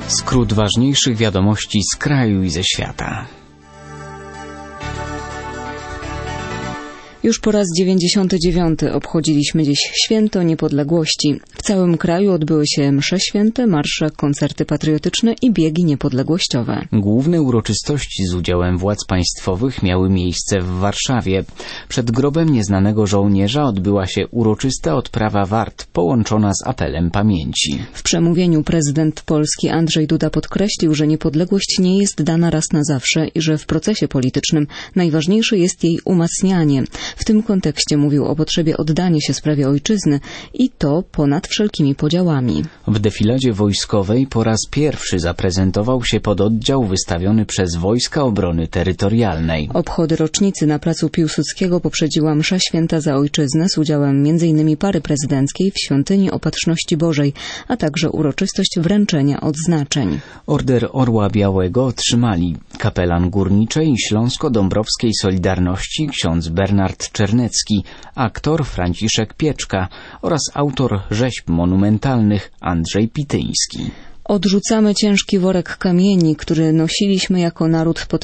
Skrót ważniejszych wiadomości z kraju i ze świata. Już po raz 99 obchodziliśmy dziś Święto Niepodległości. W całym kraju odbyły się msze święte, marsze, koncerty patriotyczne i biegi niepodległościowe. Główne uroczystości z udziałem władz państwowych miały miejsce w Warszawie. Przed grobem nieznanego żołnierza odbyła się uroczysta odprawa wart, połączona z apelem pamięci. W przemówieniu prezydent Polski Andrzej Duda podkreślił, że niepodległość nie jest dana raz na zawsze i że w procesie politycznym najważniejsze jest jej umacnianie. W tym kontekście mówił o potrzebie oddania się sprawie ojczyzny i to ponad wszelkimi podziałami. W defiladzie wojskowej po raz pierwszy zaprezentował się pododdział wystawiony przez Wojska Obrony Terytorialnej. Obchody rocznicy na placu Piłsudskiego poprzedziła msza święta za ojczyznę z udziałem m.in. pary prezydenckiej w Świątyni Opatrzności Bożej, a także uroczystość wręczenia odznaczeń. Order Orła Białego otrzymali kapelan górniczej Śląsko-Dąbrowskiej Solidarności ksiądz Bernard Czernecki, aktor Franciszek Pieczka oraz autor rzeźb monumentalnych Andrzej Pityński. Odrzucamy ciężki worek kamieni, który nosiliśmy jako naród po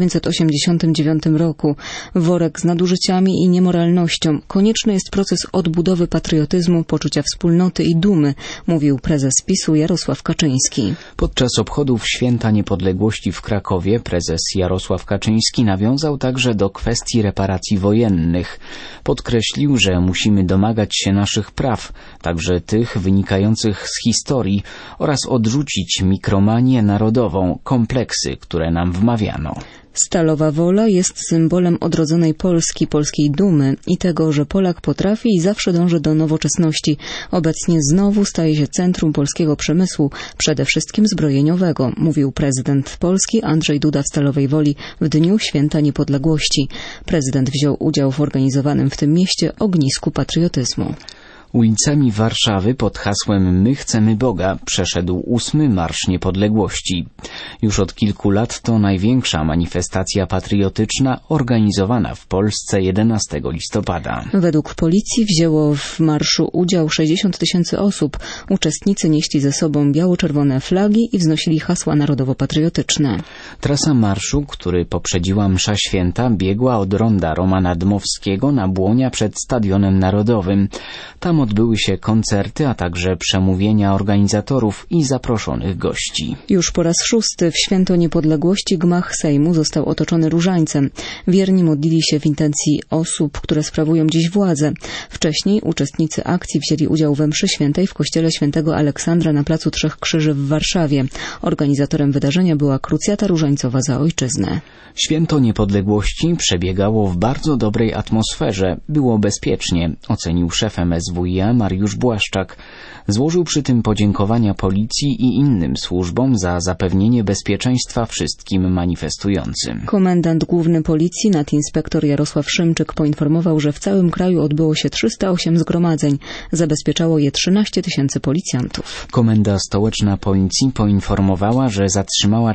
1989 roku. Worek z nadużyciami i niemoralnością. Konieczny jest proces odbudowy patriotyzmu, poczucia wspólnoty i dumy, mówił prezes PiS-u Jarosław Kaczyński. Podczas obchodów Święta Niepodległości w Krakowie prezes Jarosław Kaczyński nawiązał także do kwestii reparacji wojennych. Podkreślił, że musimy domagać się naszych praw, także tych wynikających z historii oraz odrzucić mikromanię narodową, kompleksy, które nam wmawiano. Stalowa wola jest symbolem odrodzonej Polski, polskiej dumy i tego, że Polak potrafi i zawsze dąży do nowoczesności. Obecnie znowu staje się centrum polskiego przemysłu, przede wszystkim zbrojeniowego, mówił prezydent Polski Andrzej Duda w Stalowej Woli w Dniu Święta Niepodległości. Prezydent wziął udział w organizowanym w tym mieście ognisku patriotyzmu. Ulicami Warszawy pod hasłem My chcemy Boga przeszedł 8. Marsz Niepodległości. Już od kilku lat to największa manifestacja patriotyczna organizowana w Polsce 11 listopada. Według policji wzięło w marszu udział 60 000 osób. Uczestnicy nieśli ze sobą biało-czerwone flagi i wznosili hasła narodowo-patriotyczne. Trasa marszu, który poprzedziła msza święta, biegła od ronda Romana Dmowskiego na Błonia przed Stadionem Narodowym. Tam odbyły się koncerty, a także przemówienia organizatorów i zaproszonych gości. Już po raz 6. w Święto Niepodległości gmach Sejmu został otoczony różańcem. Wierni modlili się w intencji osób, które sprawują dziś władzę. Wcześniej uczestnicy akcji wzięli udział we mszy świętej w kościele świętego Aleksandra na placu Trzech Krzyży w Warszawie. Organizatorem wydarzenia była krucjata różańcowa za ojczyznę. Święto Niepodległości przebiegało w bardzo dobrej atmosferze. Było bezpiecznie, ocenił szef MSWiA Mariusz Błaszczak. Złożył przy tym podziękowania policji i innym służbom za zapewnienie bezpieczeństwa wszystkim manifestującym. Komendant główny policji nadinspektor Jarosław Szymczyk poinformował, że w całym kraju odbyło się 308 zgromadzeń. Zabezpieczało je 13 000 policjantów. Komenda stołeczna policji poinformowała, że zatrzymała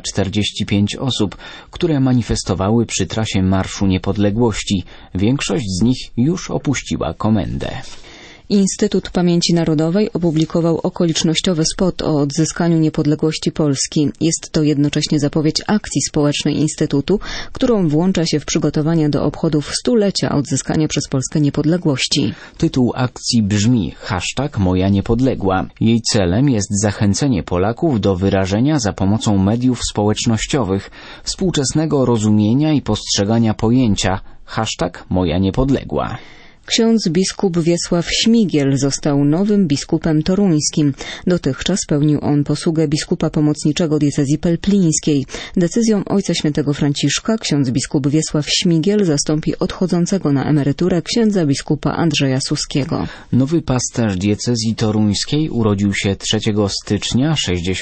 45 osób, które manifestowały przy trasie Marszu Niepodległości. Większość z nich już opuściła komendę. Instytut Pamięci Narodowej opublikował okolicznościowy spot o odzyskaniu niepodległości Polski. Jest to jednocześnie zapowiedź akcji społecznej Instytutu, którą włącza się w przygotowania do obchodów 100-lecia odzyskania przez Polskę niepodległości. Tytuł akcji brzmi #Moja Niepodległa. Jej celem jest zachęcenie Polaków do wyrażenia za pomocą mediów społecznościowych współczesnego rozumienia i postrzegania pojęcia #Moja Niepodległa. Ksiądz biskup Wiesław Śmigiel został nowym biskupem toruńskim. Dotychczas pełnił on posługę biskupa pomocniczego diecezji pelplińskiej. Decyzją Ojca Świętego Franciszka ksiądz biskup Wiesław Śmigiel zastąpi odchodzącego na emeryturę księdza biskupa Andrzeja Suskiego. Nowy pasterz diecezji toruńskiej urodził się 3 stycznia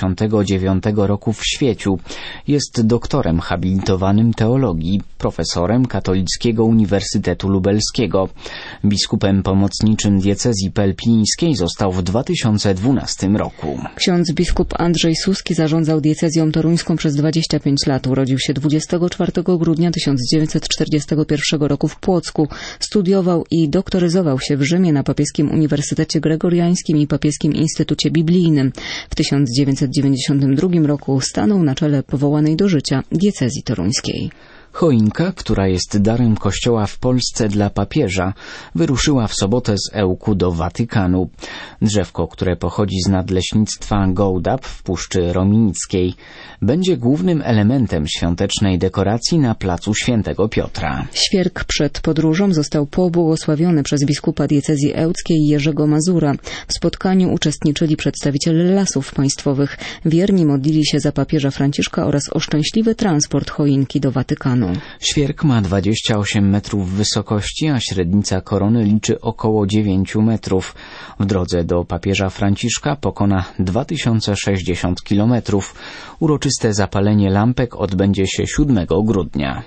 1969 roku w Świeciu. Jest doktorem habilitowanym teologii, profesorem Katolickiego Uniwersytetu Lubelskiego. Biskupem pomocniczym diecezji pelpińskiej został w 2012 roku. Ksiądz biskup Andrzej Suski zarządzał diecezją toruńską przez 25 lat. Urodził się 24 grudnia 1941 roku w Płocku. Studiował i doktoryzował się w Rzymie na Papieskim Uniwersytecie Gregoriańskim i Papieskim Instytucie Biblijnym. W 1992 roku stanął na czele powołanej do życia diecezji toruńskiej. Choinka, która jest darem Kościoła w Polsce dla papieża, wyruszyła w sobotę z Ełku do Watykanu. Drzewko, które pochodzi z nadleśnictwa Gołdap w Puszczy Rominickiej, będzie głównym elementem świątecznej dekoracji na placu Świętego Piotra. Świerk przed podróżą został pobłogosławiony przez biskupa diecezji ełckiej Jerzego Mazura. W spotkaniu uczestniczyli przedstawiciele Lasów Państwowych. Wierni modlili się za papieża Franciszka oraz o szczęśliwy transport choinki do Watykanu. Świerk ma 28 metrów wysokości, a średnica korony liczy około 9 metrów. W drodze do papieża Franciszka pokona 2060 kilometrów. Uroczyste zapalenie lampek odbędzie się 7 grudnia.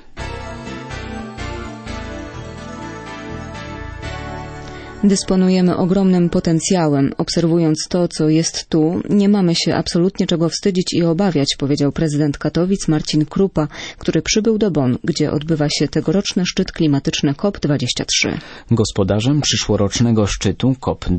Dysponujemy ogromnym potencjałem. Obserwując to, co jest tu, nie mamy się absolutnie czego wstydzić i obawiać, powiedział prezydent Katowic Marcin Krupa, który przybył do Bonn, gdzie odbywa się tegoroczny szczyt klimatyczny COP23. Gospodarzem przyszłorocznego szczytu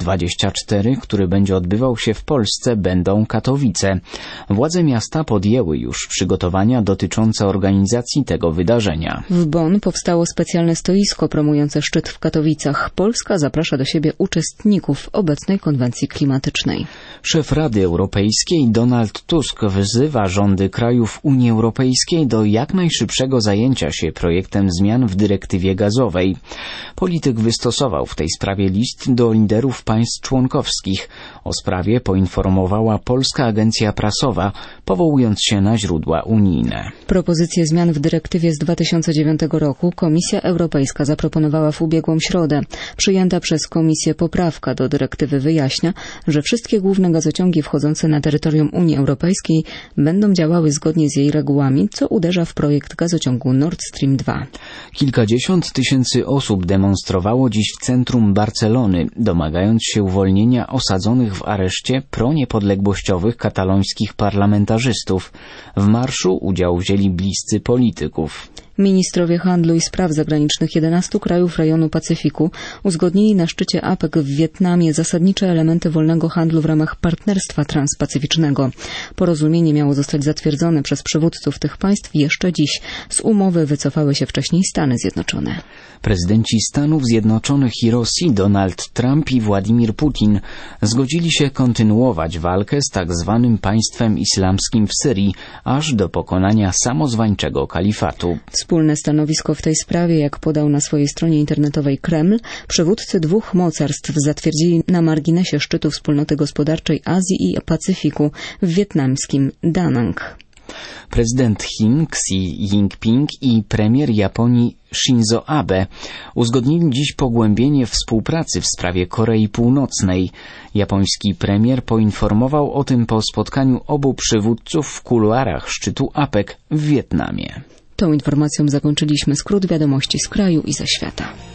COP24, który będzie odbywał się w Polsce, będą Katowice. Władze miasta podjęły już przygotowania dotyczące organizacji tego wydarzenia. W Bonn powstało specjalne stoisko promujące szczyt w Katowicach. Polska zaprasza do siebie uczestników obecnej konwencji klimatycznej. Szef Rady Europejskiej Donald Tusk wzywa rządy krajów Unii Europejskiej do jak najszybszego zajęcia się projektem zmian w dyrektywie gazowej. Polityk wystosował w tej sprawie list do liderów państw członkowskich. O sprawie poinformowała Polska Agencja Prasowa, powołując się na źródła unijne. Propozycje zmian w dyrektywie z 2009 roku Komisja Europejska zaproponowała w ubiegłą środę. Przyjęta przez Komisję poprawka do dyrektywy wyjaśnia, że wszystkie główne gazociągi wchodzące na terytorium Unii Europejskiej będą działały zgodnie z jej regułami, co uderza w projekt gazociągu Nord Stream 2. Kilkadziesiąt tysięcy osób demonstrowało dziś w centrum Barcelony, domagając się uwolnienia osadzonych w areszcie proniepodległościowych katalońskich parlamentarzystów. W marszu udział wzięli bliscy polityków. Ministrowie handlu i spraw zagranicznych 11 krajów rejonu Pacyfiku uzgodnili na szczycie APEC w Wietnamie zasadnicze elementy wolnego handlu w ramach partnerstwa transpacyficznego. Porozumienie miało zostać zatwierdzone przez przywódców tych państw jeszcze dziś. Z umowy wycofały się wcześniej Stany Zjednoczone. Prezydenci Stanów Zjednoczonych i Rosji Donald Trump i Władimir Putin zgodzili się kontynuować walkę z tak zwanym państwem islamskim w Syrii, aż do pokonania samozwańczego kalifatu. Wspólne stanowisko w tej sprawie, jak podał na swojej stronie internetowej Kreml, przywódcy dwóch mocarstw zatwierdzili na marginesie szczytu Wspólnoty Gospodarczej Azji i Pacyfiku w wietnamskim Da Nang. Prezydent Chin Xi Jinping i premier Japonii Shinzo Abe uzgodnili dziś pogłębienie współpracy w sprawie Korei Północnej. Japoński premier poinformował o tym po spotkaniu obu przywódców w kuluarach szczytu APEC w Wietnamie. Tą informacją zakończyliśmy skrót wiadomości z kraju i ze świata.